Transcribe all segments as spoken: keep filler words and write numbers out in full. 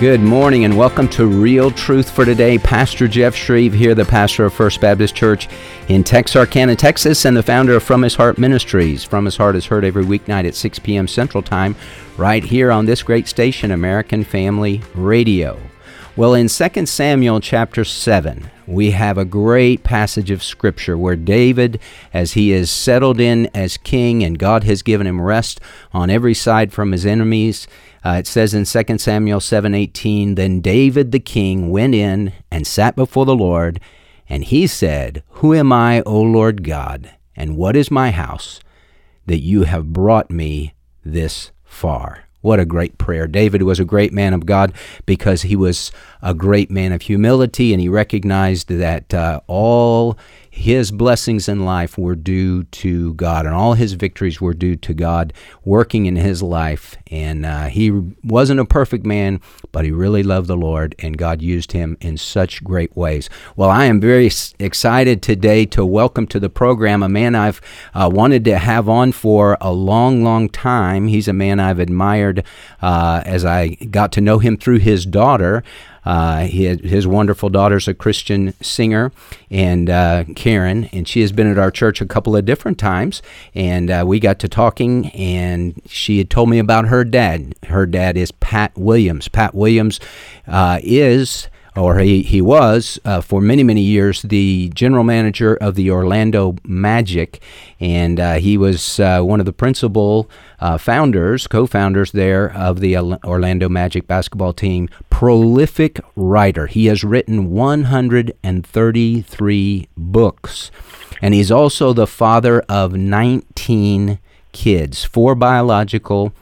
Good morning and welcome to Real Truth for Today. Pastor Jeff Shreve here, the pastor of First Baptist Church in Texarkana, Texas, and the founder of From His Heart Ministries. From His Heart is heard every weeknight at six p.m. Central Time, right here on this great station, American Family Radio. Well, in Second Samuel chapter seven, we have a great passage of Scripture where David, as he is settled in as king and God has given him rest on every side from his enemies, Uh, it says in Second Samuel seven eighteen, "Then David the king went in and sat before the Lord, and he said, Who am I, O Lord God, and what is my house, that you have brought me this far?" What a great prayer. David was a great man of God because he was a great man of humility, and he recognized that uh, all his blessings in life were due to God, and all his victories were due to God working in his life. And uh, he wasn't a perfect man, but he really loved the Lord, and God used him in such great ways. Well, I am very excited today to welcome to the program a man I've uh, wanted to have on for a long, long time. He's a man I've admired uh, as I got to know him through his daughter. Uh, he had, his wonderful daughter's a Christian singer, and uh, Karen, and she has been at our church a couple of different times, and uh, we got to talking, and she had told me about her dad. Her dad is Pat Williams. Pat Williams uh, is, or he, he was, uh, for many, many years, the general manager of the Orlando Magic, and uh, he was uh, one of the principal uh, founders, co-founders there of the Orlando Magic basketball team. Prolific writer. He has written one hundred thirty-three books, and he's also the father of nineteen kids, four biological,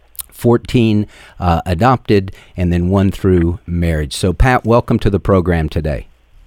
fourteen uh, adopted, and then one through marriage. So, Pat, welcome to the program today.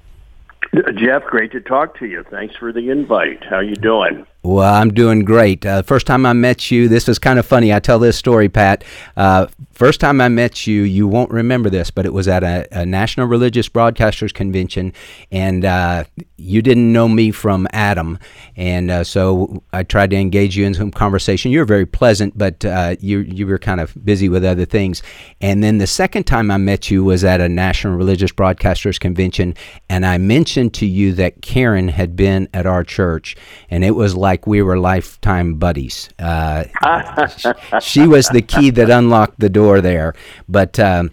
Jeff, great to talk to you. Thanks for the invite. How you doing? Well, I'm doing great. Uh, first time I met you, this was kind of funny. I tell this story, Pat. Uh, first time I met you, you won't remember this, but it was at a, a National Religious Broadcasters Convention, and uh, you didn't know me from Adam, and uh, so I tried to engage you in some conversation. You were very pleasant, but uh, you you were kind of busy with other things. And then the second time I met you was at a National Religious Broadcasters Convention, and I mentioned to you that Karen had been at our church, and it was like we were lifetime buddies. Uh, she was the key that unlocked the door there. But, um,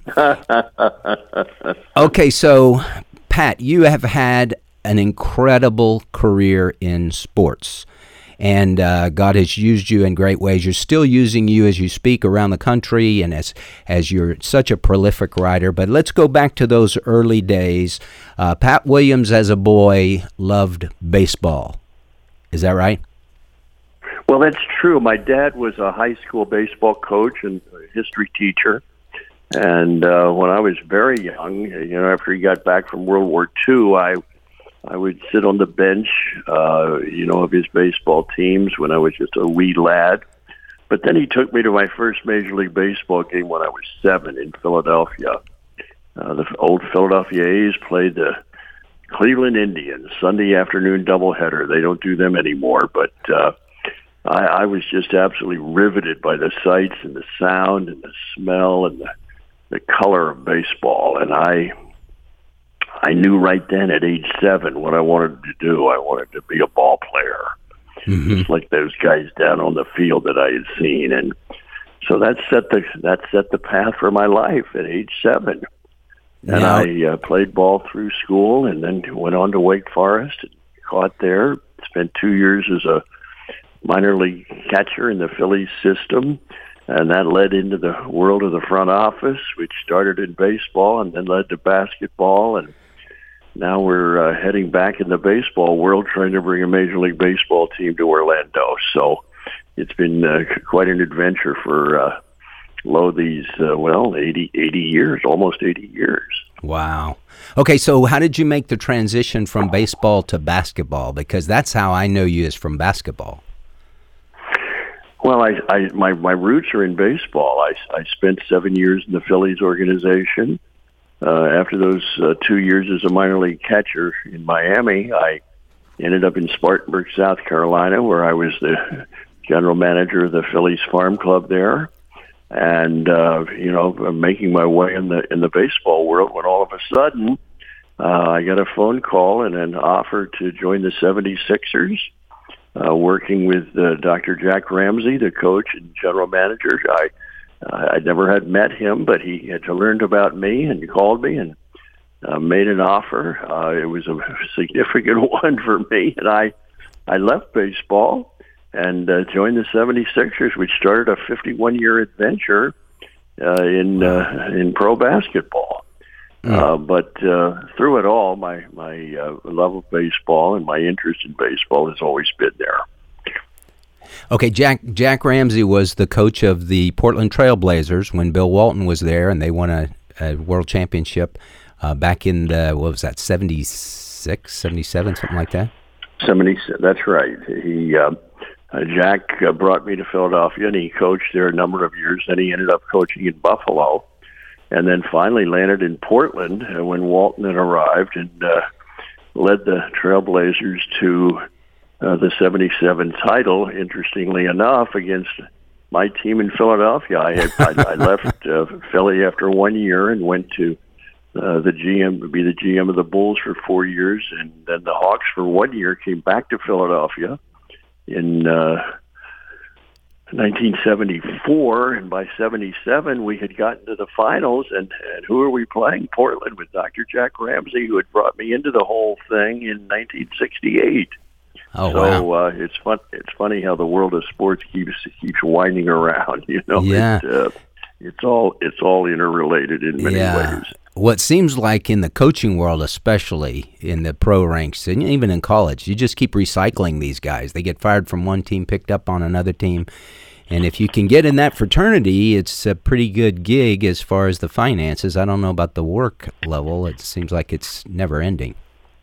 okay, so, Pat, you have had an incredible career in sports, and uh, God has used you in great ways. You're still using you as you speak around the country and as, as you're such a prolific writer. But let's go back to those early days. Uh, Pat Williams, as a boy, loved baseball. Is that right? Well, that's true. My dad was a high school baseball coach and a history teacher. And uh, when I was very young, you know, after he got back from World War Two, I I would sit on the bench, uh, you know, of his baseball teams when I was just a wee lad. But then he took me to my first Major League Baseball game when I was seven in Philadelphia. Uh, the old Philadelphia A's played the Cleveland Indians, Sunday afternoon doubleheader. They don't do them anymore, but uh, I, I was just absolutely riveted by the sights and the sound and the smell and the, the color of baseball. And I I knew right then at age seven what I wanted to do. I wanted to be a ball player, mm-hmm. just like those guys down on the field that I had seen. And so that set the that set the path for my life at age seven. And now, I uh, played ball through school and then went on to Wake Forest and caught there. Spent two years as a minor league catcher in the Phillies system, and that led into the world of the front office, which started in baseball and then led to basketball. And now we're uh, heading back in the baseball world, trying to bring a Major League Baseball team to Orlando. So it's been uh, quite an adventure for uh, Lo these, uh, well, eighty, eighty years, almost eighty years. Wow. Okay, so how did you make the transition from baseball to basketball? Because that's how I know you, is from basketball. Well, I, I my, my roots are in baseball. I, I spent seven years in the Phillies organization. Uh, after those uh, two years as a minor league catcher in Miami, I ended up in Spartanburg, South Carolina, where I was the general manager of the Phillies farm club there. and uh, you know, making my way in the in the baseball world. When all of a sudden, uh, I got a phone call and an offer to join the seventy-sixers, uh, working with uh, Doctor Jack Ramsey, the coach and general manager. I uh, I never had met him, but he had learned about me and he called me and uh, made an offer. Uh, it was a significant one for me, and I I left baseball and uh, joined the seventy-sixers, which started a fifty-one-year adventure uh, in uh, in pro basketball. Mm. Uh, but uh, through it all, my my uh, love of baseball and my interest in baseball has always been there. Okay, Jack Jack Ramsey was the coach of the Portland Trail Blazers when Bill Walton was there, and they won a, a world championship uh, back in the, what was that, seventy-six, seventy-seven, something like that? seventy, that's right. He uh, uh, Jack uh, brought me to Philadelphia, and he coached there a number of years. Then he ended up coaching in Buffalo, and then finally landed in Portland uh, when Walton had arrived and uh, led the Trailblazers to uh, the seventy-seven title, interestingly enough, against my team in Philadelphia. I, had, I, I left uh, Philly after one year and went to Uh, the G M would be the G M of the Bulls for four years, and then the Hawks for one year. Came back to Philadelphia in uh, nineteen seventy-four, and by seventy-seven we had gotten to the finals. And, and who are we playing? Portland, with Doctor Jack Ramsey, who had brought me into the whole thing in nineteen sixty-eight. Oh, so wow. uh, it's fun. It's funny how the world of sports keeps keeps winding around. You know, yeah. It, uh, it's all it's all interrelated in many yeah. ways. What seems like in the coaching world, especially in the pro ranks, and even in college, you just keep recycling these guys. They get fired from one team, picked up on another team. And if you can get in that fraternity, it's a pretty good gig as far as the finances. I don't know about the work level. It seems like it's never ending.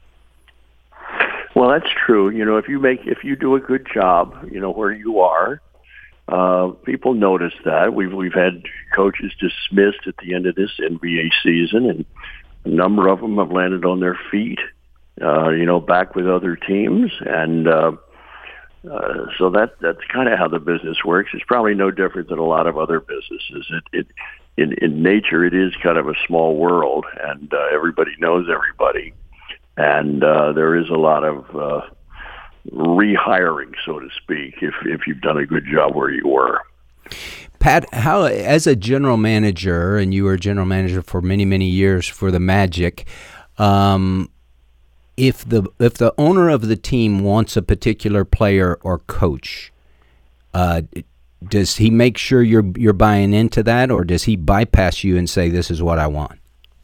Well, that's true. You know, if you make if you do a good job, you know, where you are, Uh, people notice that. We've we've had coaches dismissed at the end of this N B A season, and a number of them have landed on their feet, uh, you know, back with other teams. And uh, uh, so that that's kind of how the business works. It's probably no different than a lot of other businesses. It, it in, in nature, it is kind of a small world, and uh, everybody knows everybody. And uh, there is a lot of Uh, rehiring, so to speak, if if you've done a good job where you were. Pat, how, as a general manager, and you were a general manager for many, many years for the Magic, um, if the if the owner of the team wants a particular player or coach, uh, does he make sure you're you're buying into that, or does he bypass you and say, "This is what I want"?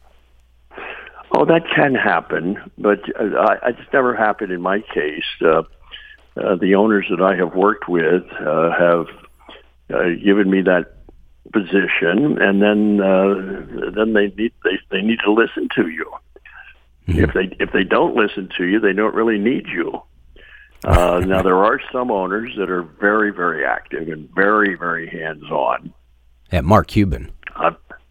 Oh, that can happen, but uh, I, it's never happened in my case. Uh, uh, the owners that I have worked with uh, have uh, given me that position, and then uh, then they need they, they need to listen to you. Mm-hmm. If they if they don't listen to you, they don't really need you. Uh, now there are some owners that are very very active and very very hands on. Yeah, Mark Cuban. Uh,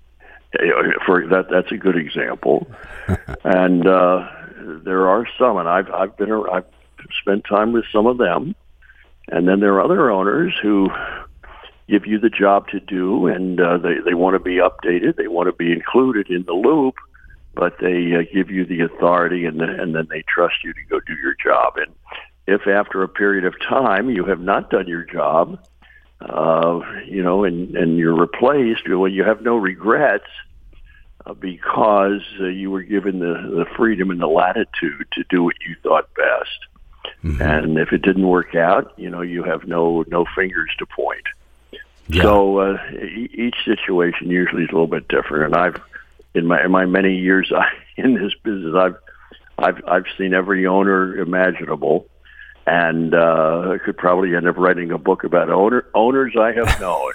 For that, that's a good example, and uh, there are some, and I've I've been I've spent time with some of them, and then there are other owners who give you the job to do, and uh, they they want to be updated, they want to be included in the loop, but they uh, give you the authority, and then and then they trust you to go do your job. And if after a period of time you have not done your job, uh, you know, and and you're replaced, well, you have no regrets. Uh, because uh, you were given the, the freedom and the latitude to do what you thought best. Mm-hmm. And if it didn't work out, you know, you have no no fingers to point. Yeah. So uh, e- each situation usually is a little bit different. And I've, in my in my many years in this business, I've I've I've seen every owner imaginable, and uh, I could probably end up writing a book about owner owners I have known,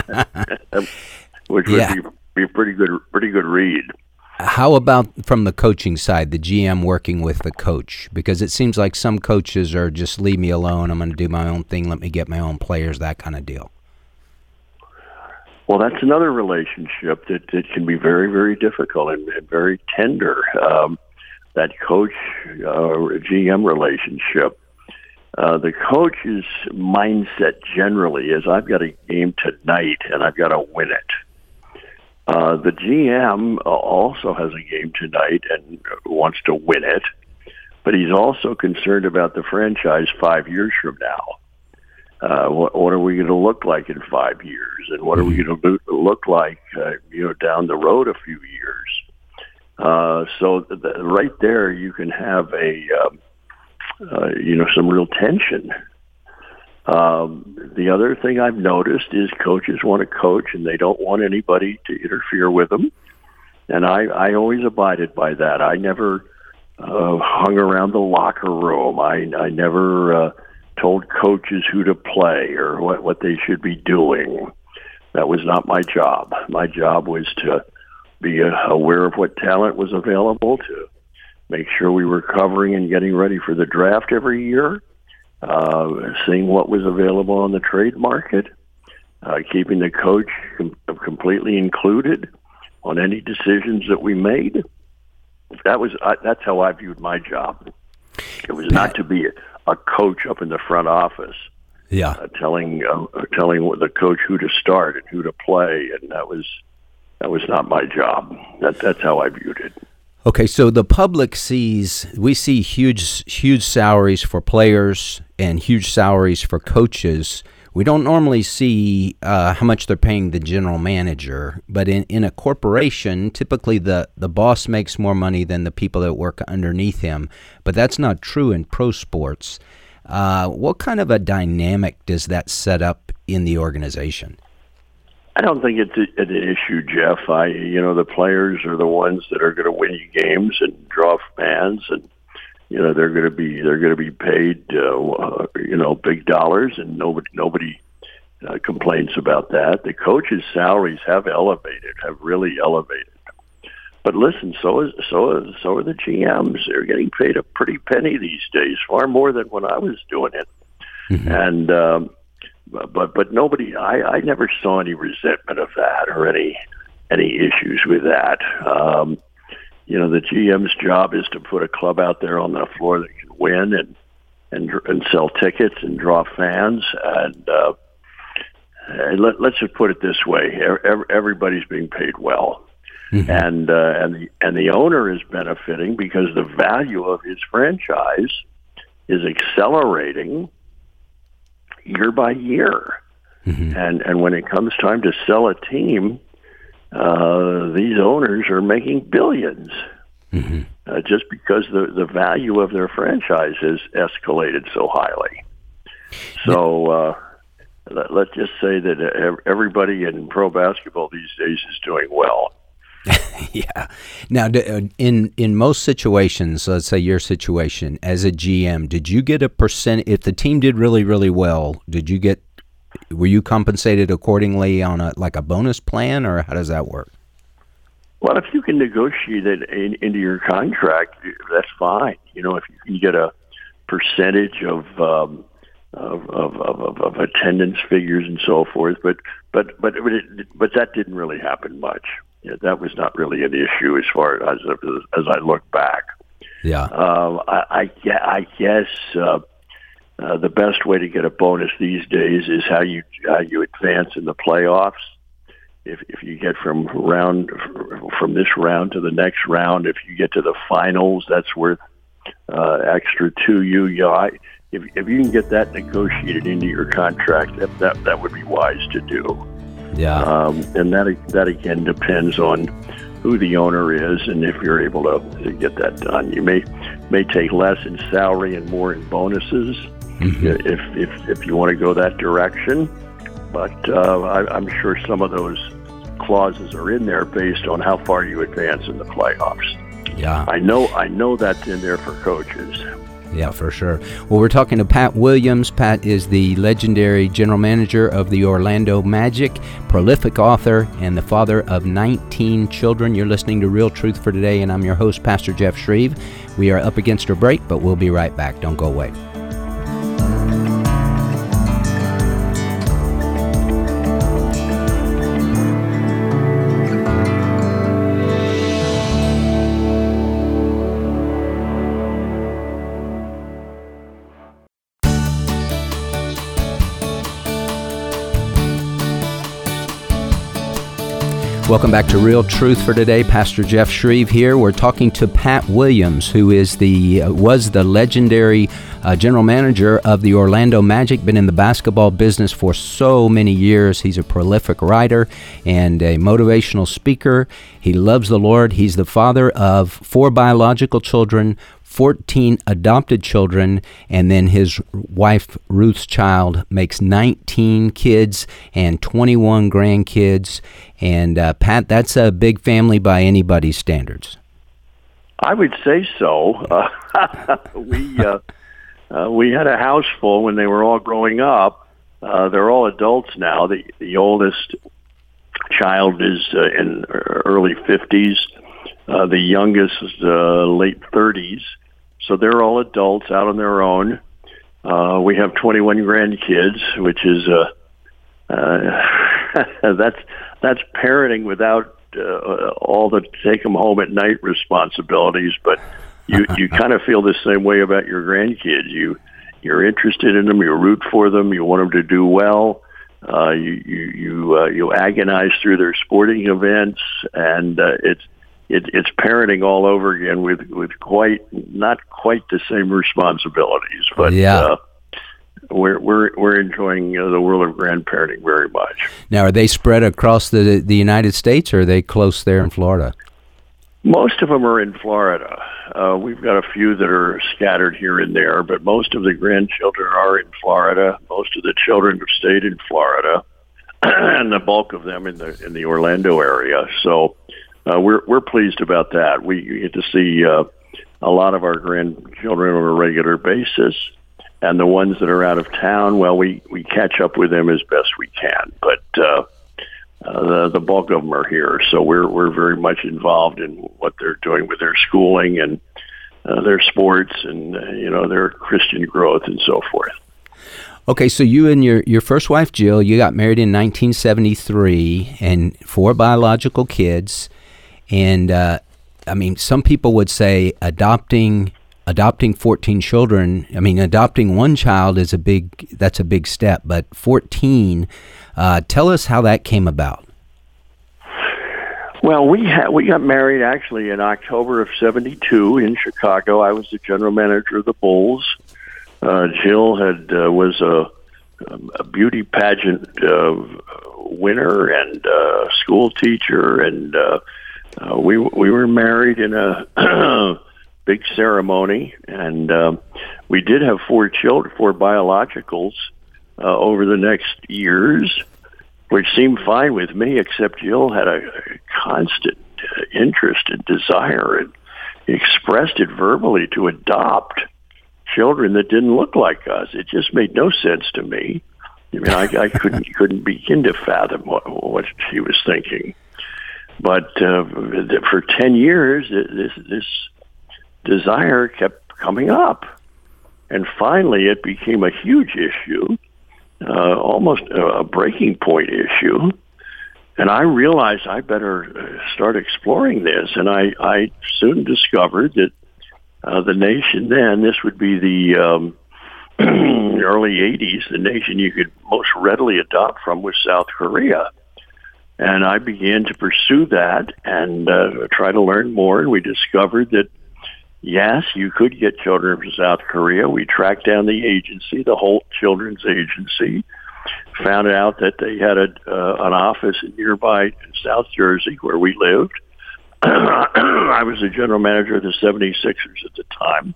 which would yeah. be. Be a pretty good, pretty good read. How about from the coaching side, the G M working with the coach? Because it seems like some coaches are just leave me alone. I'm going to do my own thing. Let me get my own players. That kind of deal. Well, that's another relationship that, that can be very, very difficult and, and very tender. Um, that coach uh, G M relationship. Uh, the coach's mindset generally is, I've got a game tonight and I've got to win it. Uh, the G M also has a game tonight and wants to win it, but he's also concerned about the franchise five years from now. Uh, what, what are we going to look like in five years, and what are we going to look like, uh, you know, down the road a few years? Uh, so the, right there, you can have a, um, uh, you know, some real tension. Um, the other thing I've noticed is coaches want to coach, and they don't want anybody to interfere with them. And I, I always abided by that. I never uh, hung around the locker room. I, I never uh, told coaches who to play or what, what they should be doing. That was not my job. My job was to be uh, aware of what talent was available, to make sure we were covering and getting ready for the draft every year, uh, seeing what was available on the trade market, uh, keeping the coach com- completely included on any decisions that we made. That was uh, that's how I viewed my job. It was not to be a, a coach up in the front office, yeah, uh, telling uh, telling the coach who to start and who to play, and that was that was not my job. That that's how I viewed it. Okay, so the public sees, we see huge, huge salaries for players and huge salaries for coaches. We don't normally see uh, how much they're paying the general manager, but in, in a corporation, typically the, the boss makes more money than the people that work underneath him. But that's not true in pro sports. Uh, what kind of a dynamic does that set up in the organization? I don't think it's a, an issue, Jeff. I, you know, the players are the ones that are going to win you games and draw fans, and you know they're going to be they're going to be paid, uh, you know, big dollars, and nobody nobody uh, complains about that. The coaches' salaries have elevated, have really elevated. But listen, so is so is so are the G Ms. They're getting paid a pretty penny these days, far more than when I was doing it, mm-hmm. and. Um, But but nobody, I, I never saw any resentment of that or any any issues with that. Um, you know, the G M's job is to put a club out there on the floor that can win and and and sell tickets and draw fans. And, uh, and let, let's just put it this way: everybody's being paid well, mm-hmm. and uh, and the and the owner is benefiting because the value of his franchise is accelerating year by year. Mm-hmm. And and when it comes time to sell a team, uh, these owners are making billions mm-hmm. uh, just because the, the value of their franchise has escalated so highly. So uh, let, let's just say that everybody in pro basketball these days is doing well. Yeah. Now, in in most situations, let's say your situation as a G M, did you get a percent? If the team did really, really well, did you get? Were you compensated accordingly on a like a bonus plan, or how does that work? Well, if you can negotiate it in, into your contract, that's fine. You know, if you can get a percentage of um, of, of, of, of attendance figures and so forth, but but but it, but that didn't really happen much. Yeah, that was not really an issue as far as as I look back. Yeah, um, I, I, I guess uh, uh, the best way to get a bonus these days is how you how you advance in the playoffs. If if you get from round from this round to the next round, if you get to the finals, that's worth uh, extra to you. You know, I, if if you can get that negotiated into your contract, that that, that would be wise to do. Yeah, um, and that that again depends on who the owner is and if you're able to, to get that done. You may may take less in salary and more in bonuses mm-hmm. if if if you want to go that direction. But uh, I, I'm sure some of those clauses are in there based on how far you advance in the playoffs. Yeah, I know I know that's in there for coaches. Yeah, for sure. Well, we're talking to Pat Williams. Pat is the legendary general manager of the Orlando Magic, prolific author, and the father of nineteen children. You're listening to Real Truth for Today, and I'm your host, Pastor Jeff Shreve. We are up against our break, but we'll be right back. Don't go away. Welcome back to Real Truth for Today. Pastor Jeff Shreve here. We're talking to Pat Williams, who is the uh, was the legendary uh, general manager of the Orlando Magic, been in the basketball business for so many years. He's a prolific writer and a motivational speaker. He loves the Lord. He's the father of four biological children, fourteen adopted children, and then his wife Ruth's child makes nineteen kids and twenty-one grandkids. And uh, Pat, that's a big family by anybody's standards. I would say so. Uh, we uh, uh, we had a house full when they were all growing up. Uh, they're all adults now. The the oldest child is uh, in early fifties. Uh, the youngest is uh, late thirties. So they're all adults out on their own. Uh, we have twenty-one grandkids, which is uh, uh, that's that's parenting without uh, all the take them home at night responsibilities. But you you kind of feel the same way about your grandkids. You you're interested in them. You root for them. You want them to do well. Uh, you you you, uh, you agonize through their sporting events, and uh, it's. It, it's parenting all over again with, with quite not quite the same responsibilities, but yeah. uh, we're we're we're enjoying uh, the world of grandparenting very much. Now, are they spread across the the United States, or are they close there in Florida? Most of them are in Florida. Uh, we've got a few that are scattered here and there, but most of the grandchildren are in Florida. Most of the children have stayed in Florida, and the bulk of them in the in the Orlando area. So. Uh, we're we're pleased about that. We get to see uh, a lot of our grandchildren on a regular basis, and the ones that are out of town, well, we, we catch up with them as best we can. But uh, uh, the the bulk of them are here, so we're we're very much involved in what they're doing with their schooling and uh, their sports and uh, you know their Christian growth and so forth. Okay, so you and your, your first wife Jill, you got married in nineteen seventy-three, and four biological kids. And, uh, I mean, some people would say adopting adopting fourteen children, I mean, adopting one child is a big, that's a big step, but fourteen, uh, tell us how that came about. Well, we ha- we got married actually in October of seventy-two in Chicago. I was the general manager of the Bulls. Uh, Jill had uh, was a, a beauty pageant uh, winner and uh, school teacher, and uh, Uh, we we were married in a big ceremony, and uh, we did have four children, four biologicals, uh, over the next years, which seemed fine with me, except Jill had a constant uh, interest and desire, and expressed it verbally to adopt children that didn't look like us. It just made no sense to me. I mean, I, I couldn't couldn't begin to fathom what, what she was thinking. But uh, for ten years, this this desire kept coming up, and finally, it became a huge issue, uh, almost a breaking point issue. And I realized I better start exploring this, and I, I soon discovered that uh, the nation then, this would be the um, early eighties, the nation you could most readily adopt from was South Korea. And I began to pursue that and uh, try to learn more. And we discovered that, yes, you could get children from South Korea. We tracked down the agency, the Holt Children's Agency, found out that they had a, uh, an office in nearby South Jersey where we lived. I was the general manager of the seventy-sixers at the time.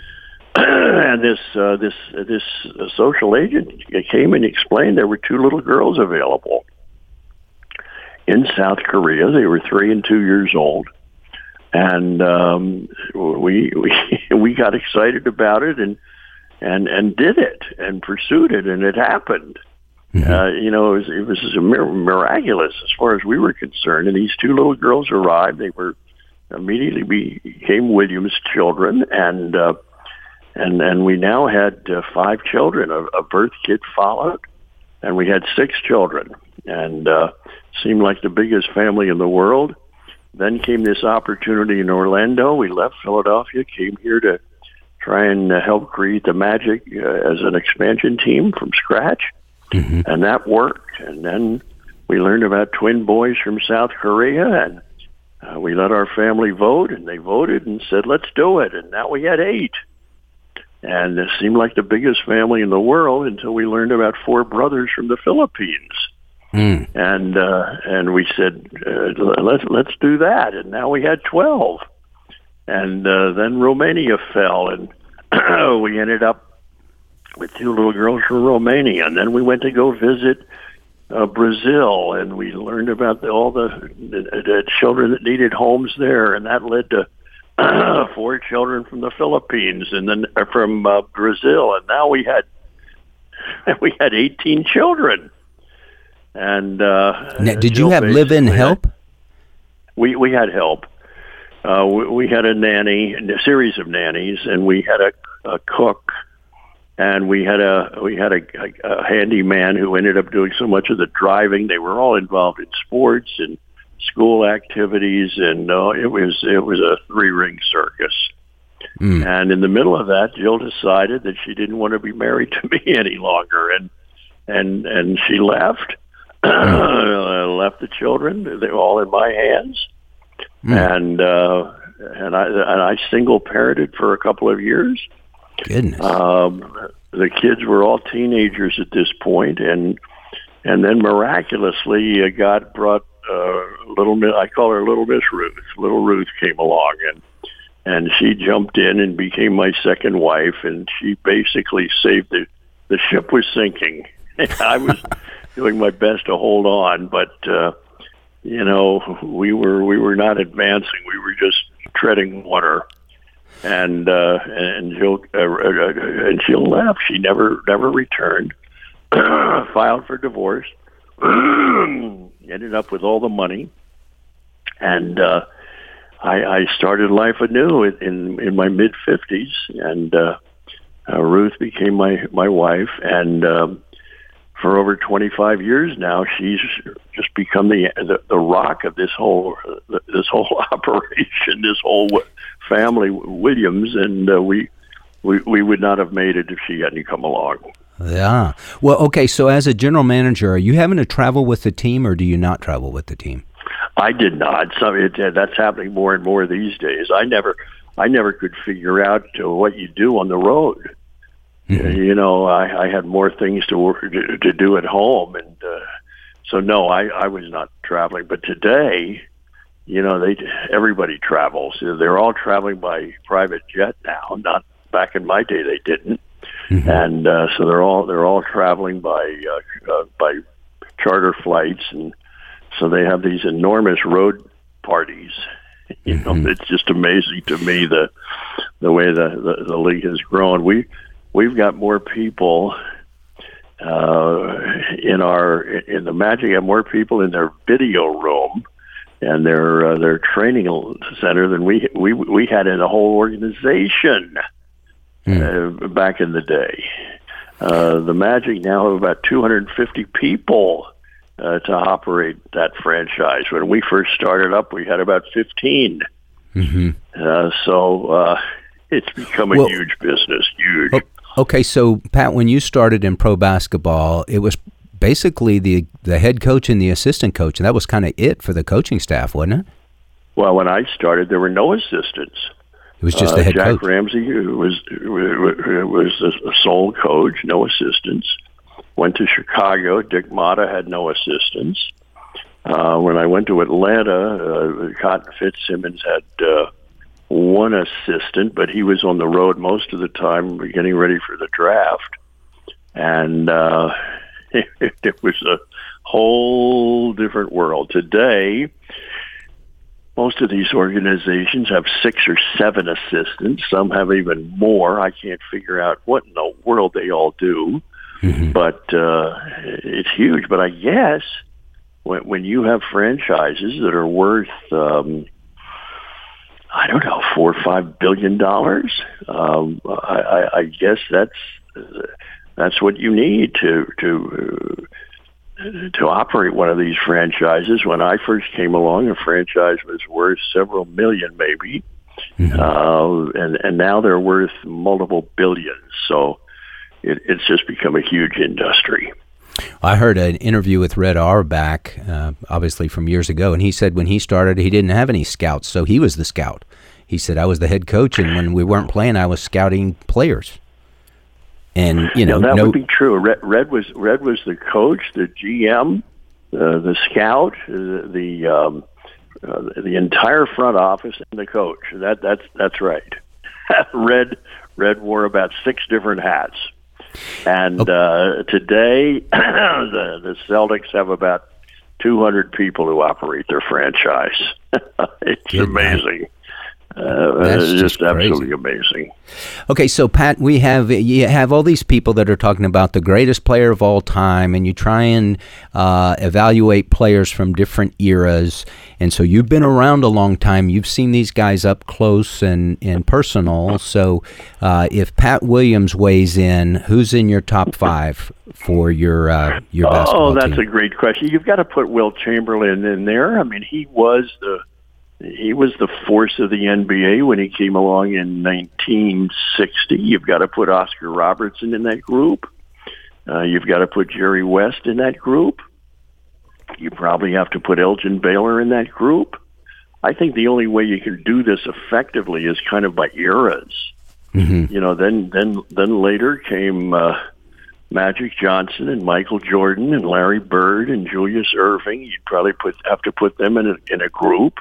And this uh, this this social agent came and explained there were two little girls available in South Korea. They were three and two years old, and um, we we we got excited about it and and and did it and pursued it, and it happened. Mm-hmm. Uh, you know, it was, it was mir- miraculous as far as we were concerned. And these two little girls arrived. They were immediately became Williams' children, and uh, and and we now had uh, five children. A, a birth kit followed, and we had six children, and uh, seemed like the biggest family in the world. Then came this opportunity in Orlando. We left Philadelphia, came here to try and uh, help create the Magic uh, as an expansion team from scratch. Mm-hmm. And that worked. And then we learned about twin boys from South Korea, and uh, we let our family vote, and they voted and said, let's do it. And now we had eight. And it seemed like the biggest family in the world until we learned about four brothers from the Philippines. Mm. And uh, and we said, uh, let's let's do that. And now we had twelve. And uh, then Romania fell, and we ended up with two little girls from Romania. And then we went to go visit uh, Brazil, and we learned about the, all the, the, the children that needed homes there, and that led to uh, four children from the Philippines, and then uh, from uh, Brazil. And now we had we had eighteen children. And uh, now, did you have live-in help? We we had help. Uh, we, we had a nanny, a series of nannies, and we had a, a cook, and we had a we had a, a, a handyman who ended up doing so much of the driving. They were all involved in sports and school activities, and uh, it was it was a three-ring circus. Mm. And in the middle of that, Jill decided that she didn't want to be married to me any longer, and and and she left. Mm. left the children. They were all in my hands. Mm. And uh, and I and I single parented for a couple of years. Goodness. Um, the kids were all teenagers at this point, and and then miraculously, uh, God brought uh, little. I call her Little Miss Ruth. Little Ruth came along, and and she jumped in and became my second wife, and she basically saved the the ship was sinking. I was doing my best to hold on, but uh, you know, we were we were not advancing. We were just treading water, and uh, and Jill uh, and Jill left. She never never returned. Filed for divorce. Ended up with all the money, and uh, I, I started life anew in in my mid fifties, and uh, uh, Ruth became my my wife, and. Um, For over twenty-five years now, she's just become the, the the rock of this whole this whole operation, this whole family, Williams, and uh, we we we would not have made it if she hadn't come along. Yeah. Well, okay. So, as a general manager, are you having to travel with the team, or do you not travel with the team? I did not. So it, that's happening more and more these days. I never I never could figure out uh, what you do on the road. Mm-hmm. You know, I, I had more things to work to, to do at home, and uh, so no, I, I was not traveling. But today, you know, they everybody travels. They're all traveling by private jet now. Not back in my day, they didn't, mm-hmm. and uh, so they're all they're all traveling by uh, uh, by charter flights, and so they have these enormous road parties. You know, mm-hmm. It's just amazing to me the the way the, the, the league has grown. We We've got more people uh, in our in the Magic. Have more people in their video room and their uh, their training center than we we we had in a whole organization mm. uh, back in the day. Uh, the Magic now have about two hundred fifty people uh, to operate that franchise. When we first started up, we had about fifteen. Mm-hmm. Uh, so uh, it's become a well, huge business, huge. Oh. Okay, so Pat, when you started in pro basketball, it was basically the the head coach and the assistant coach, and that was kind of it for the coaching staff, wasn't it? Well, when I started, there were no assistants. It was just the head uh, Jack coach. Jack Ramsey who was was the sole coach, no assistants. Went to Chicago. Dick Motta had no assistants. Uh, when I went to Atlanta, uh, Cotton Fitzsimmons had Uh, one assistant, but he was on the road most of the time getting ready for the draft. And uh, it, it was a whole different world. Today, most of these organizations have six or seven assistants. Some have even more. I can't figure out what in the world they all do. Mm-hmm. But uh, it's huge. But I guess when, when you have franchises that are worth... Um, I don't know, four or five billion dollars. Um, I, I, I guess that's that's what you need to to uh, to operate one of these franchises. When I first came along, a franchise was worth several million, maybe, mm-hmm. uh, and and now they're worth multiple billions. So it, it's just become a huge industry. I heard an interview with Red Auerbach, uh, obviously from years ago, and he said when he started, he didn't have any scouts, so he was the scout. He said, I was the head coach, and when we weren't playing, I was scouting players. And, you know, yeah, that no, would be true. Red, Red was Red was the coach, the G M, uh, the scout, uh, the um, uh, the entire front office, and the coach. That that's that's right. Red Red wore about six different hats. And uh, today, the, the Celtics have about two hundred people who operate their franchise. It's Good amazing. Uh, That's it's just, just absolutely amazing. Okay, so Pat, we have you have all these people that are talking about the greatest player of all time, and you try and uh, evaluate players from different eras. And so you've been around a long time. You've seen these guys up close and, and personal. So uh, if Pat Williams weighs in, who's in your top five for your uh, your basketball team? Oh, that's team? a great question. You've got to put Wilt Chamberlain in there. I mean, he was the He was the force of the N B A when he came along in nineteen sixty. You've got to put Oscar Robertson in that group. Uh, you've got to put Jerry West in that group. You probably have to put Elgin Baylor in that group. I think the only way you can do this effectively is kind of by eras. Mm-hmm. You know, then then then later came uh, Magic Johnson and Michael Jordan and Larry Bird and Julius Erving. You'd probably put have to put them in a, in a group.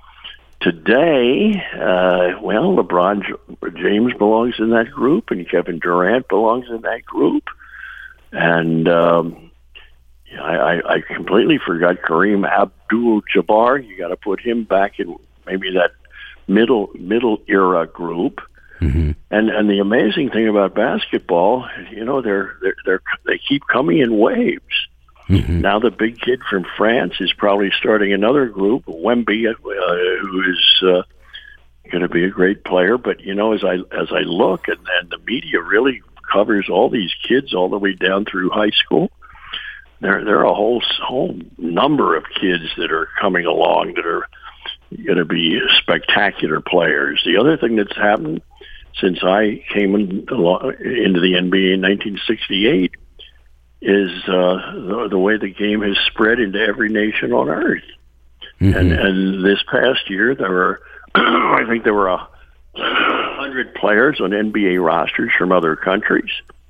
Today, uh, well, LeBron James belongs in that group, and Kevin Durant belongs in that group. And um, I, I, I completely forgot Kareem Abdul-Jabbar. You got to put him back in maybe that middle middle era group. Mm-hmm. And and the amazing thing about basketball, you know, they're they're, they're they keep coming in waves. Mm-hmm. Now the big kid from France is probably starting another group, Wemby, uh, who is uh, going to be a great player. But you know, as I as I look, and, and the media really covers all these kids all the way down through high school. There there are a whole whole number of kids that are coming along that are going to be spectacular players. The other thing that's happened since I came in, into the N B A in nineteen sixty-eight. Is uh, the, the way the game has spread into every nation on earth. Mm-hmm. And and this past year, there were, I think there were a hundred players on N B A rosters from other countries.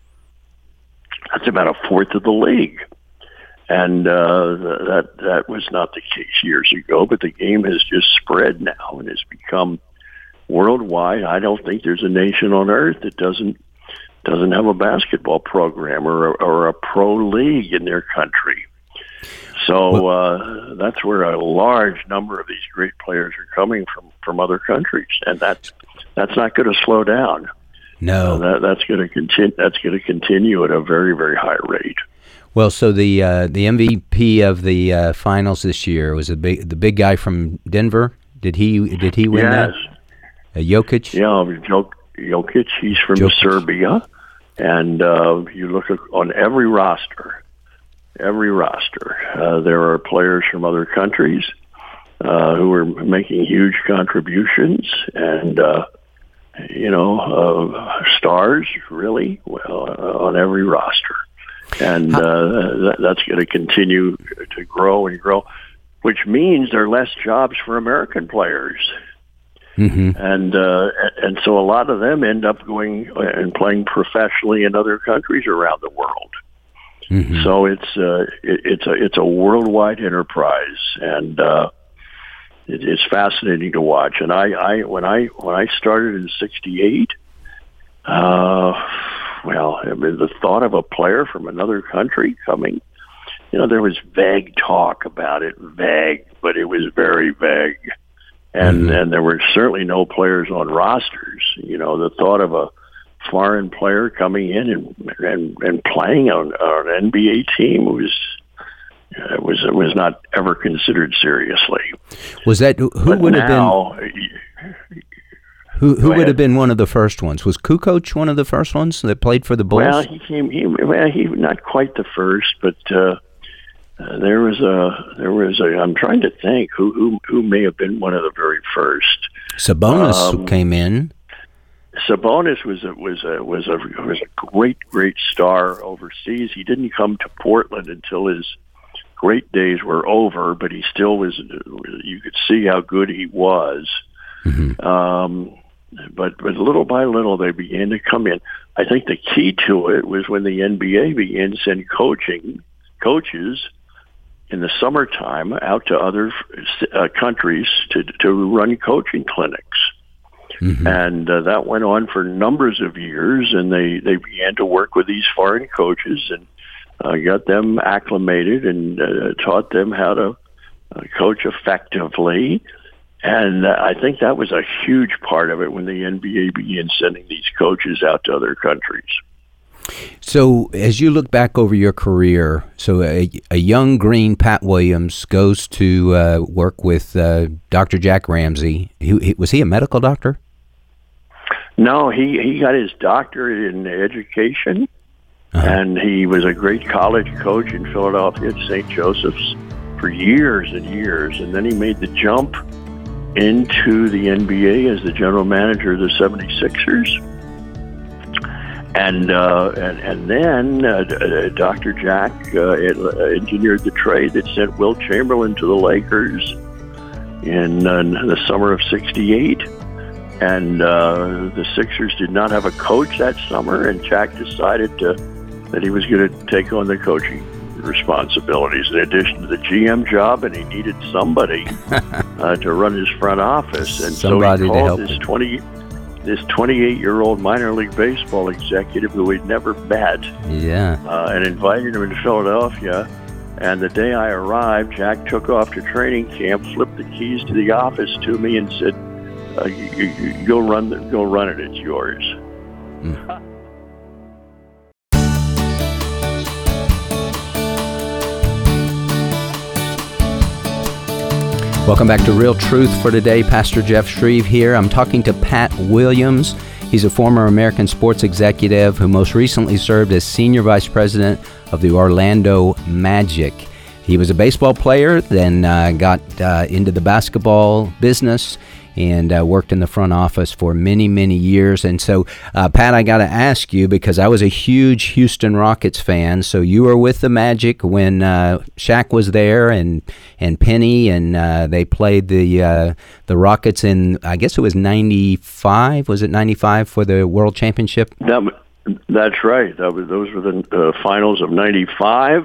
That's about a fourth of the league. And uh, that that was not the case years ago, but the game has just spread now and has become worldwide. I don't think there's a nation on earth that doesn't doesn't have a basketball program or a, or a pro league in their country. So uh, that's where a large number of these great players are coming from, from other countries, and that's that's not going to slow down. No, uh, that, that's going to continue. That's going to continue at a very very high rate. Well, so the uh, the M V P of the uh, finals this year was a big the big guy from Denver. Did he did he win yes. that? Uh, Jokic. Yeah, Jokic. He's from Jokic. Serbia. And uh, you look at, on every roster, every roster, uh, there are players from other countries uh, who are making huge contributions, and uh, you know, uh, stars really well uh, on every roster, and uh, that, that's going to continue to grow and grow, which means there are less jobs for American players. Mm-hmm. And uh, and so a lot of them end up going and playing professionally in other countries around the world. Mm-hmm. So it's uh, it, it's a it's a worldwide enterprise, and uh, it, it's fascinating to watch. And I, I when I when I started in sixty-eight, uh, well, I mean, the thought of a player from another country coming, you know, there was vague talk about it, vague, but it was very vague. And mm-hmm. and there were certainly no players on rosters. You know, the thought of a foreign player coming in and and, and playing on, on an N B A team was uh, was was not ever considered seriously. Was that who but would now, have been? Who who would have been one of the first ones? Was Kukoc one of the first ones that played for the Bulls? Well, he came. He well, he not quite the first, but. Uh, Uh, there was a, there was a, I'm trying to think who, who, who may have been one of the very first. Sabonis um, came in. Sabonis was a, was a was a was a great great star overseas. He didn't come to Portland until his great days were over, but he still was. You could see how good he was. Mm-hmm. Um, but but little by little, they began to come in. I think the key to it was when the N B A began to send coaching coaches in the summertime out to other uh, countries to to run coaching clinics. Mm-hmm. And uh, that went on for numbers of years, and they, they began to work with these foreign coaches and uh, got them acclimated and uh, taught them how to uh, coach effectively. And uh, I think that was a huge part of it when the N B A began sending these coaches out to other countries. So as you look back over your career, so a, a young green Pat Williams goes to uh, work with uh, Doctor Jack Ramsay. He, he, was he a medical doctor? No, he, he got his doctorate in education, uh-huh. and he was a great college coach in Philadelphia at Saint Joseph's for years and years. And then he made the jump into the N B A as the general manager of the seventy-sixers. And, uh, and and then uh, Doctor Jack uh, engineered the trade that sent Wilt Chamberlain to the Lakers in, uh, in the summer of sixty-eight. And uh, the Sixers did not have a coach that summer, and Jack decided to, that he was going to take on the coaching responsibilities in addition to the G M job, and he needed somebody uh, to run his front office. And somebody so he called this him. twenty. This twenty-eight-year-old minor league baseball executive who he'd never met, yeah, uh, and invited him to Philadelphia. And the day I arrived, Jack took off to training camp, flipped the keys to the office to me, and said, uh, you, you, you "Go run, the, go run it. It's yours." Mm. Welcome back to Real Truth for Today. Pastor Jeff Shreve here. I'm talking to Pat Williams. He's a former American sports executive who most recently served as Senior Vice President of the Orlando Magic. He was a baseball player, then uh, got uh, into the basketball business and uh, worked in the front office for many, many years. And so, uh, Pat, I got to ask you, because I was a huge Houston Rockets fan, so you were with the Magic when uh, Shaq was there and and Penny, and uh, they played the uh, the Rockets in, I guess it was ninety-five, was it ninety-five for the World Championship? That, that's right. That was, those were the uh, finals of ninety-five.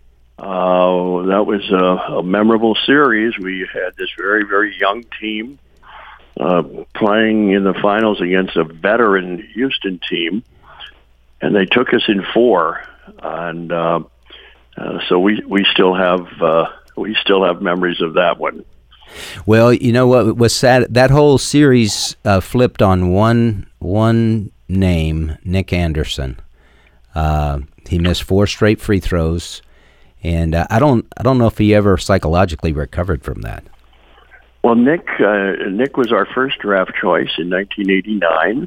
Uh, that was a, a memorable series. We had this very, very young team Uh, playing in the finals against a veteran Houston team, and they took us in four, and uh, uh, so we we still have uh, we still have memories of that one. Well, you know what was sad? That whole series uh, flipped on one one name, Nick Anderson. Uh, he missed four straight free throws, and uh, I don't I don't know if he ever psychologically recovered from that. Well, Nick uh, Nick was our first draft choice in nineteen eighty-nine,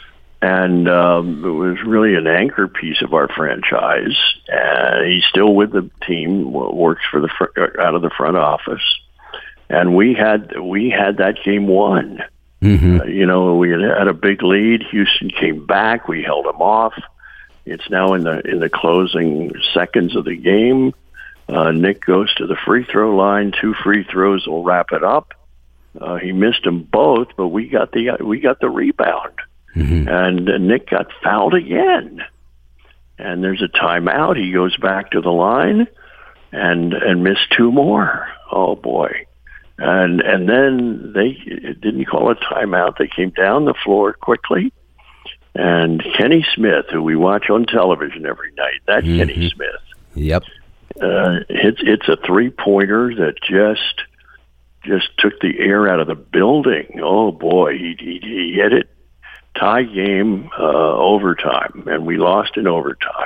and um, it was really an anchor piece of our franchise. Uh, he's still with the team, works for the fr- out of the front office, and we had we had that game won. Mm-hmm. Uh, you know, we had had a big lead. Houston came back. We held them off. It's now in the in the closing seconds of the game. Uh, Nick goes to the free throw line. Two free throws will wrap it up. Uh, he missed them both, but we got the uh, we got the rebound, mm-hmm. and uh, Nick got fouled again. And there's a timeout. He goes back to the line, and and missed two more. Oh boy! And and then they didn't call a timeout. They came down the floor quickly, and Kenny Smith, who we watch on television every night, that mm-hmm. Kenny Smith. Yep. Uh, it's it's a three pointer that just. just took the air out of the building. Oh boy, he he, he hit it. Tie game, uh, overtime, and we lost in overtime.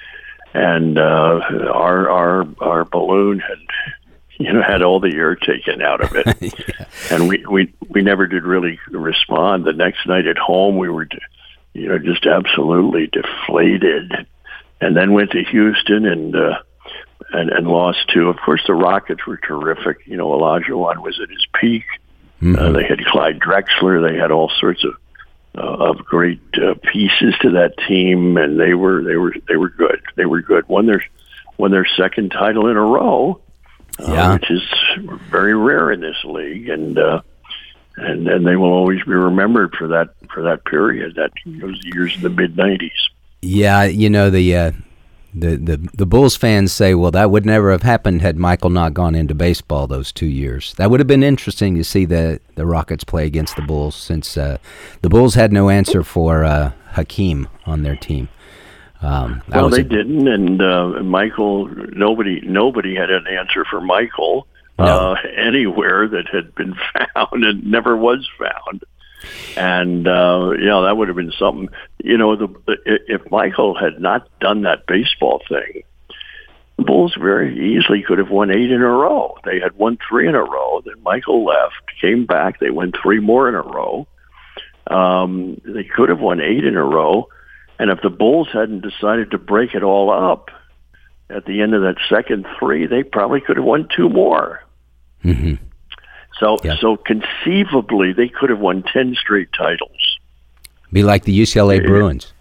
And uh, our our our balloon had, you know, had all the air taken out of it, yeah. and we, we we never did really respond. The next night at home, we were, you know, just absolutely deflated, and then went to Houston and. Uh, And, and lost two. Of course, the Rockets were terrific. You know, Olajuwon was at his peak. Mm-hmm. Uh, they had Clyde Drexler. They had all sorts of uh, of great uh, pieces to that team, and they were they were they were good. They were good. Won their won their second title in a row, yeah. uh, which is very rare in this league, and uh, and and they will always be remembered for that for that period, that those years in the mid nineties. Yeah, you know the. Uh... The, the the Bulls fans say, well, that would never have happened had Michael not gone into baseball those two years. That would have been interesting to see the, the Rockets play against the Bulls, since uh, the Bulls had no answer for uh, Hakeem on their team. Um, well, they a, didn't, and uh, Michael, nobody nobody had an answer for Michael no. uh, anywhere that had been found and never was found. And, uh, you know, that would have been something, you know, the, the, if Michael had not done that baseball thing, the Bulls very easily could have won eight in a row. They had won three in a row. Then Michael left, came back. They won three more in a row. Um, they could have won eight in a row. And if the Bulls hadn't decided to break it all up at the end of that second three, they probably could have won two more. Mm-hmm. So, yeah. so conceivably, they could have won ten straight titles. Be like the U C L A Bruins.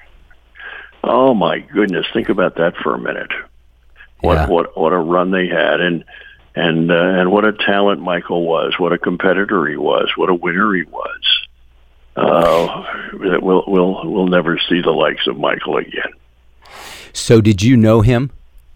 Oh my goodness! Think about that for a minute. What yeah. what what a run they had, and and uh, and what a talent Michael was. What a competitor he was. What a winner he was. Uh, we'll we'll we'll never see the likes of Michael again. So, did you know him?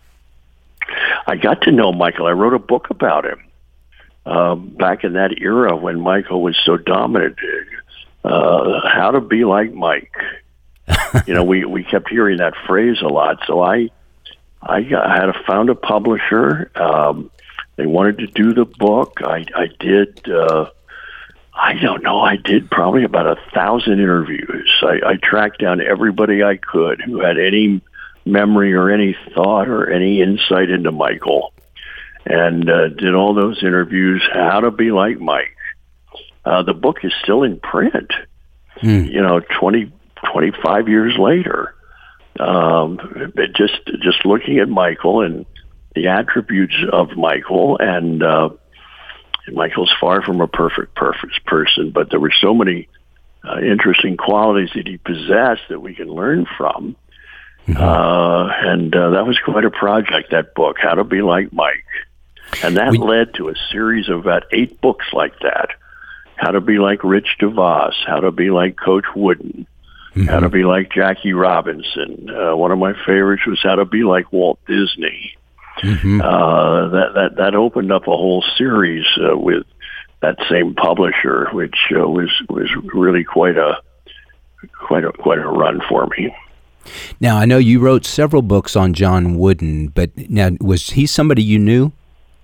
I got to know Michael. I wrote a book about him. Uh, back in that era when Michael was so dominant, uh, how to be like Mike. you know, we, we kept hearing that phrase a lot. So I, I, got, I had to found a publisher. Um, they wanted to do the book. I, I did. Uh, I don't know. I did probably about a thousand interviews. I, I tracked down everybody I could who had any memory or any thought or any insight into Michael. And uh, did all those interviews, how to be like Mike. Uh, the book is still in print, mm. you know, twenty, twenty-five years later. Um, but just just looking at Michael and the attributes of Michael, and uh, Michael's far from a perfect, perfect person, but there were so many uh, interesting qualities that he possessed that we can learn from. Mm-hmm. Uh, and uh, that was quite a project, that book, How to Be Like Mike. And that we, led to a series of about eight books like that. How to Be Like Rich DeVos, How to Be Like Coach Wooden, mm-hmm. How to Be Like Jackie Robinson. Uh, one of my favorites was How to Be Like Walt Disney. Mm-hmm. Uh, that, that, that opened up a whole series uh, with that same publisher, which uh, was, was really quite a, quite a, quite a run for me. Now, I know you wrote several books on John Wooden, but now, was he somebody you knew?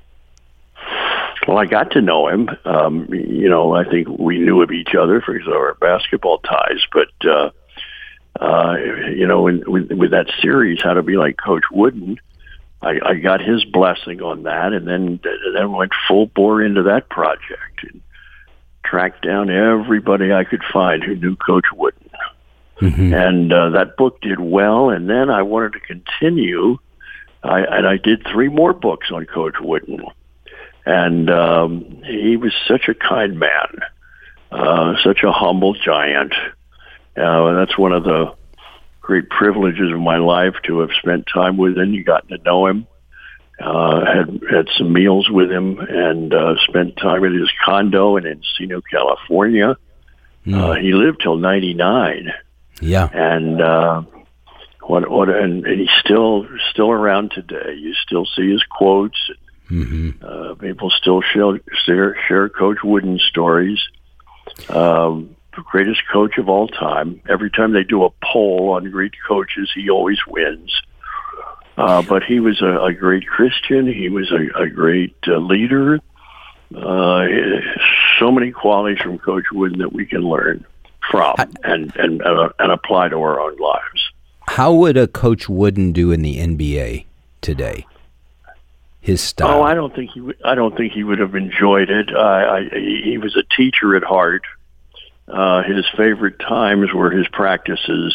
Well, I got to know him. Um, you know, I think we knew of each other because of our basketball ties. But, uh, uh, you know, in, with, with that series, How to Be Like Coach Wooden, I, I got his blessing on that, and then then went full bore into that project and tracked down everybody I could find who knew Coach Wooden. Mm-hmm. And uh, that book did well, and then I wanted to continue, I, and I did three more books on Coach Wooden. And um, he was such a kind man, uh, such a humble giant. Uh, that's one of the great privileges of my life, to have spent time with him. You got to know him, uh, had had some meals with him, and uh, spent time at his condo in Encino, California. Mm. Uh, he lived till ninety-nine. Yeah, and uh, what what and, and he's still still around today. You still see his quotes. Mm-hmm. Uh, people still share, share, share Coach Wooden stories. Um, the greatest coach of all time. Every time they do a poll on great coaches, he always wins. Uh, but he was a, a great Christian. He was a, a great uh, leader. Uh, so many qualities from Coach Wooden that we can learn from and, and, uh, and apply to our own lives. How would a Coach Wooden do in the N B A today? His style. Oh, I don't think he. W- I don't think he would have enjoyed it. Uh, I, he was a teacher at heart. Uh, his favorite times were his practices,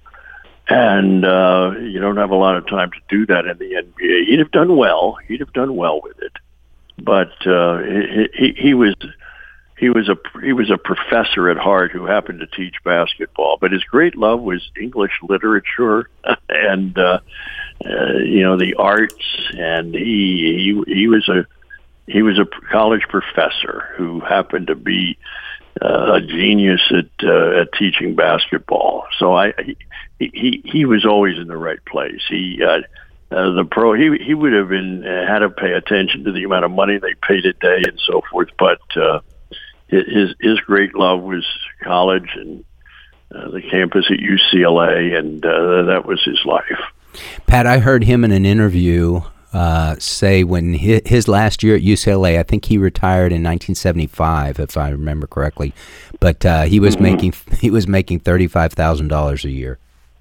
and uh, you don't have a lot of time to do that in the N B A. He'd have done well. He'd have done well with it, but uh, he, he, he was he was a he was a professor at heart who happened to teach basketball. But his great love was English literature and uh, uh, you know the arts. And he he he was a he was a college professor who happened to be uh, a genius at uh, at teaching basketball. So I he, he he was always in the right place. He uh, uh, the pro he he would have been uh, had to pay attention to the amount of money they paid a day and so forth. But uh, his his great love was college and uh, the campus at U C L A, and uh, that was his life. Pat, I heard him in an interview uh, say when his, his last year at U C L A, I think he retired in nineteen seventy-five, if I remember correctly, but uh, he was mm-hmm. making he was making thirty-five thousand dollars a year.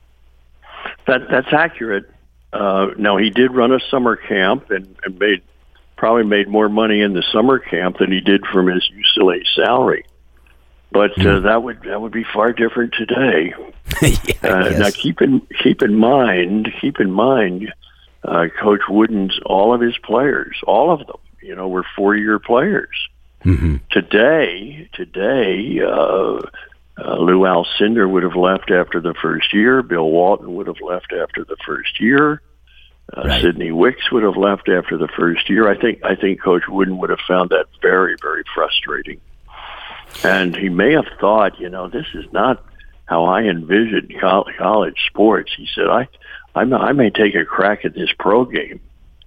That that's accurate. Uh, now he did run a summer camp and, and made probably made more money in the summer camp than he did from his U C L A salary. But uh, that would that would be far different today. yeah, uh, now keep in keep in mind keep in mind, uh, Coach Wooden's all of his players, all of them, you know, were four year players. Mm-hmm. Today, today, uh, uh, Lou Alcindor would have left after the first year. Bill Walton would have left after the first year. Uh, right. Sidney Wicks would have left after the first year. I think I think Coach Wooden would have found that very very frustrating. And he may have thought, you know, this is not how I envisioned college sports. He said, I, I, I may take a crack at this pro game.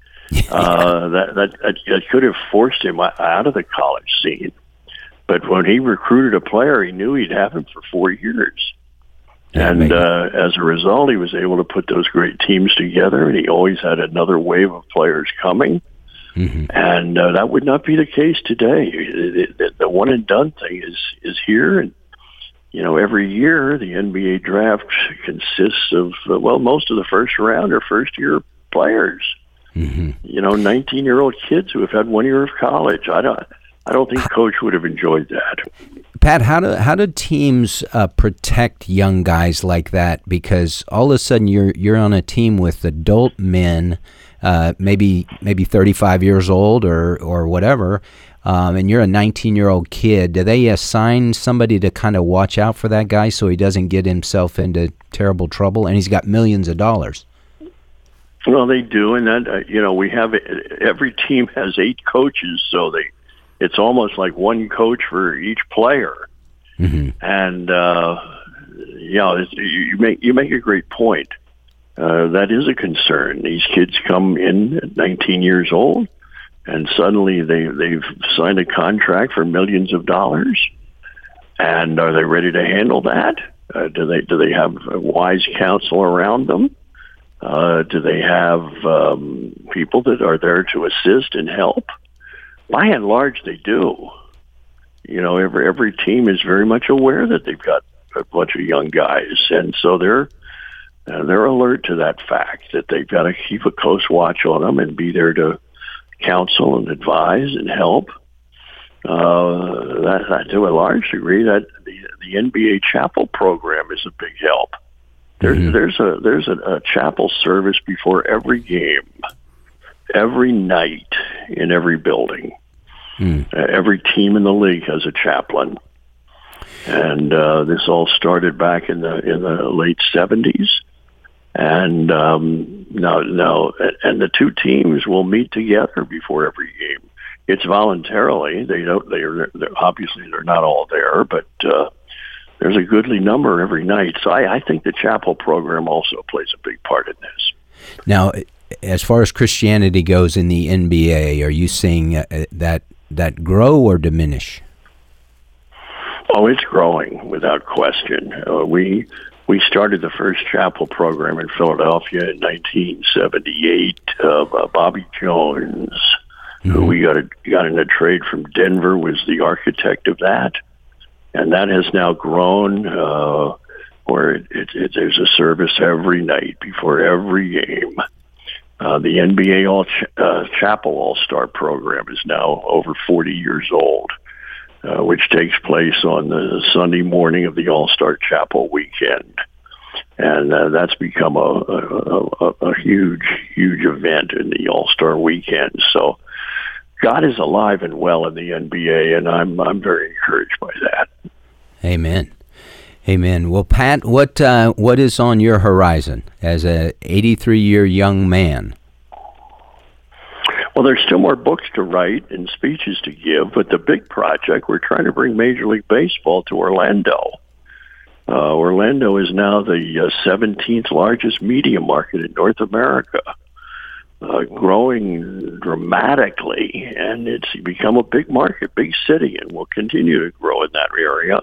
uh, that, that, that could have forced him out of the college scene. But when he recruited a player, he knew he'd have him for four years. Yeah, and uh, as a result, he was able to put those great teams together, and he always had another wave of players coming. Mm-hmm. And uh, that would not be the case today. The, the, the one and done thing is is here, and you know every year the N B A draft consists of uh, well, most of the first round are first year players. Mm-hmm. You know, nineteen year old kids who have had one year of college. I don't, I don't think Coach would have enjoyed that. Pat, how do how do teams uh, protect young guys like that? Because all of a sudden you're you're on a team with adult men. Uh, maybe maybe thirty-five years old or or whatever, um, and you're a nineteen-year-old kid. Do they assign somebody to kind of watch out for that guy so he doesn't get himself into terrible trouble? And he's got millions of dollars. Well, they do, and that uh, you know we have every team has eight coaches, so they it's almost like one coach for each player. Mm-hmm. And uh, you know it's, you make you make a great point. Uh, that is a concern. These kids come in at nineteen years old, and suddenly they, they've signed a contract for millions of dollars. And are they ready to handle that? Uh, do they do they have wise counsel around them? Uh, do they have um, people that are there to assist and help? By and large, they do. You know, every every team is very much aware that they've got a bunch of young guys, and so they're. Uh, they're alert to that fact that they've got to keep a close watch on them and be there to counsel and advise and help. Uh, that, that to a large degree, that the, the N B A chapel program is a big help. There's mm-hmm. there's a there's a, a chapel service before every game, every night in every building. Mm. Uh, every team in the league has a chaplain, and uh, this all started back in the in the late seventies. And um, now, now, and the two teams will meet together before every game. It's voluntarily. They don't. They're, they're obviously they're not all there, but uh, there's a goodly number every night. So I, I think the chapel program also plays a big part in this. Now, as far as Christianity goes in the N B A, are you seeing uh, that that grow or diminish? Oh, it's growing without question. Uh, we. We started the first chapel program in Philadelphia in nineteen seventy-eight. Uh, Bobby Jones, mm-hmm. who we got a, got in a trade from Denver, was the architect of that, and that has now grown. Uh, where it, it, it, there's a service every night before every game. Uh, the N B A All Ch- uh, Chapel All Star program is now over forty years old. Uh, which takes place on the Sunday morning of the All-Star Chapel weekend. And uh, that's become a, a, a, a huge, huge event in the All-Star weekend. So God is alive and well in the N B A, and I'm I'm very encouraged by that. Amen. Amen. Well, Pat, what uh, what is on your horizon as a eighty-three-year young man? Well, there's still more books to write and speeches to give, but the big project, we're trying to bring Major League Baseball to Orlando. Uh, Orlando is now the uh, seventeenth largest media market in North America, uh, growing dramatically, and it's become a big market, big city, and will continue to grow in that area.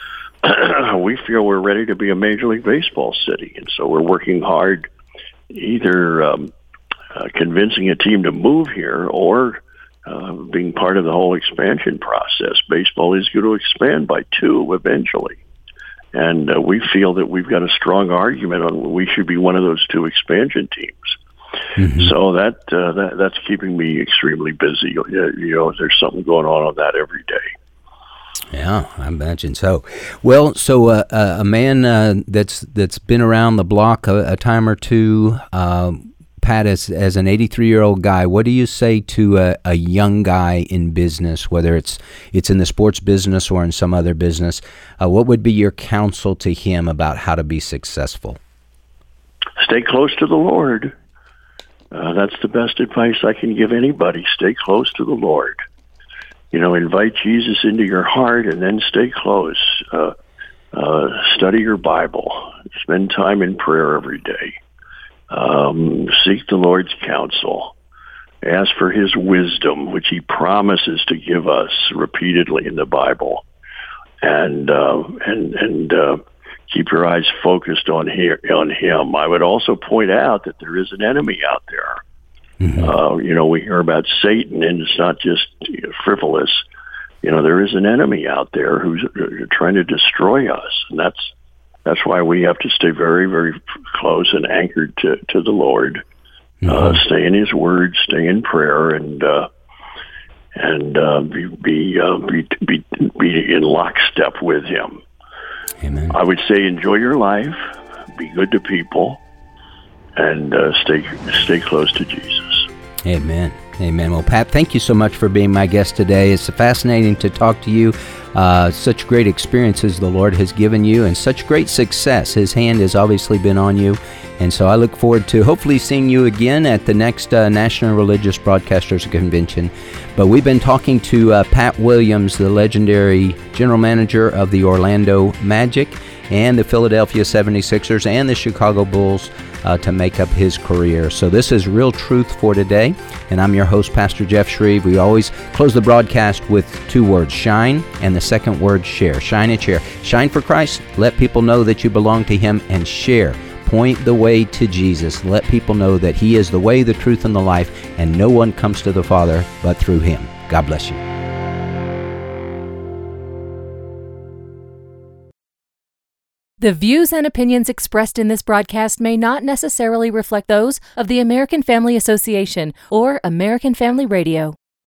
We feel we're ready to be a Major League Baseball city, and so we're working hard, either um, uh, convincing a team to move here or uh, being part of the whole expansion process. Baseball is going to expand by two eventually, and uh, we feel that we've got a strong argument on we should be one of those two expansion teams. Mm-hmm. So that, uh, that that's keeping me extremely busy. You know, there's something going on on that every day. Yeah, I imagine so. Well, so uh, uh, a man uh, that's that's been around the block a, a time or two, uh, Pat, as as an eighty-three-year-old guy, what do you say to a, a young guy in business, whether it's it's in the sports business or in some other business? Uh, what would be your counsel to him about how to be successful? Stay close to the Lord. Uh, that's the best advice I can give anybody. Stay close to the Lord. You know, invite Jesus into your heart and then stay close. Uh, uh, study your Bible. Spend time in prayer every day. Um, seek the Lord's counsel. Ask for his wisdom, which he promises to give us repeatedly in the Bible. And uh, and and uh, keep your eyes focused on he- on him. I would also point out that there is an enemy out there. Mm-hmm. Uh, you know, we hear about Satan, and it's not just you know, frivolous. You know, there is an enemy out there who's uh, trying to destroy us, and that's that's why we have to stay very, very close and anchored to, to the Lord. Mm-hmm. Uh, stay in His Word, stay in prayer, and uh, and uh, be be, uh, be be be in lockstep with Him. Amen. I would say enjoy your life, be good to people, and uh, stay stay close to Jesus. Amen. Amen. Well, Pat, thank you so much for being my guest today. It's fascinating to talk to you. Uh, such great experiences the Lord has given you and such great success. His hand has obviously been on you. And so I look forward to hopefully seeing you again at the next uh, National Religious Broadcasters Convention. But we've been talking to uh, Pat Williams, the legendary general manager of the Orlando Magic and the Philadelphia seventy-sixers and the Chicago Bulls uh, to make up his career. So this is Real Truth for Today, and I'm your host, Pastor Jeff Shreve. We always close the broadcast with two words, shine, and the second word, share. Shine and share. Shine for Christ. Let people know that you belong to Him, and share. Point the way to Jesus. Let people know that He is the way, the truth, and the life, and no one comes to the Father but through Him. God bless you. The views and opinions expressed in this broadcast may not necessarily reflect those of the American Family Association or American Family Radio.